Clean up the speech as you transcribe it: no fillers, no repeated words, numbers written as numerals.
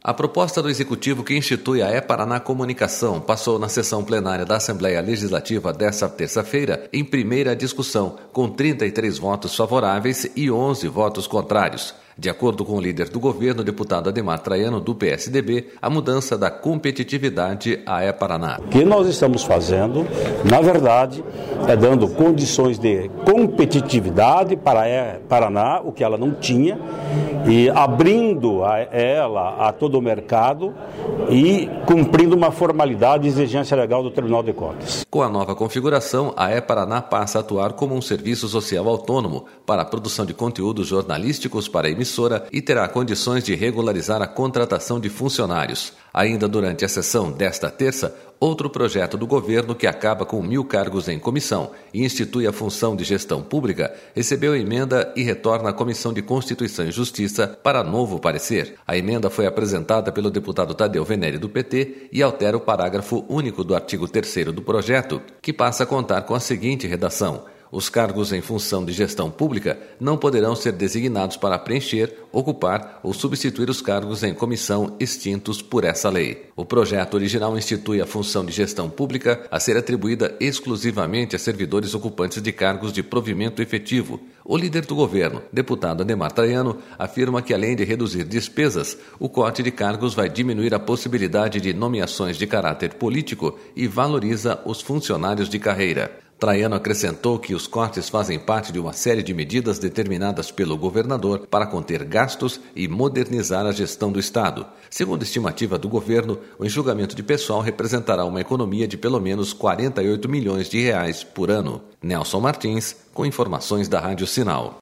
A proposta do Executivo que institui a E-Paraná Comunicação passou na sessão plenária da Assembleia Legislativa desta terça-feira em primeira discussão, com 33 votos favoráveis e 11 votos contrários. De acordo com o líder do governo, deputado Ademar Traiano, do PSDB, a mudança da competitividade à E-Paraná. O que nós estamos fazendo, na verdade, é dando condições de competitividade para a E-Paraná, o que ela não tinha, e abrindo ela a todo o mercado e cumprindo uma formalidade e exigência legal do Tribunal de Contas. Com a nova configuração, a E-Paraná passa a atuar como um serviço social autônomo para a produção de conteúdos jornalísticos para a emissora e terá condições de regularizar a contratação de funcionários. Ainda durante a sessão desta terça, outro projeto do governo que acaba com 1.000 cargos em comissão e institui a função de gestão pública recebeu emenda e retorna à Comissão de Constituição e Justiça para novo parecer. A emenda foi apresentada pelo deputado Tadeu Venere, do PT, e altera o parágrafo único do artigo 3º do projeto, que passa a contar com a seguinte redação: os cargos em função de gestão pública não poderão ser designados para preencher, ocupar ou substituir os cargos em comissão extintos por essa lei. O projeto original institui a função de gestão pública a ser atribuída exclusivamente a servidores ocupantes de cargos de provimento efetivo. O líder do governo, deputado Ademar Traiano, afirma que, além de reduzir despesas, o corte de cargos vai diminuir a possibilidade de nomeações de caráter político e valoriza os funcionários de carreira. Traiano acrescentou que os cortes fazem parte de uma série de medidas determinadas pelo governador para conter gastos e modernizar a gestão do Estado. Segundo a estimativa do governo, o enxugamento de pessoal representará uma economia de pelo menos 48 milhões de reais por ano. Nelson Martins, com informações da Rádio Sinal.